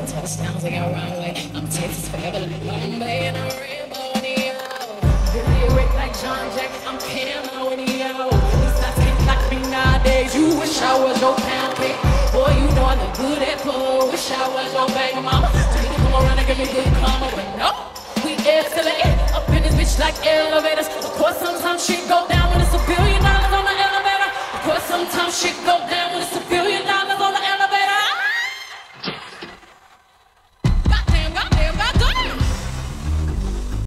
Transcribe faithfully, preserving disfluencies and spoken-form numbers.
touchdowns, they got runway. I'm Texas forever like Bombay and a rainbow in the yo. Really work like John Jack, I'm camo in the yo. These nuts can't like me nowadays. You wish I was your pound cake. Boy, you know I look good at pull. Wish I was your baby mama. So you can come around and give me good karma, but no. We escalate up in this bitch like elevators. Of course, sometimes shit go down when it's a billion dollars on the elevator. Of course, sometimes shit go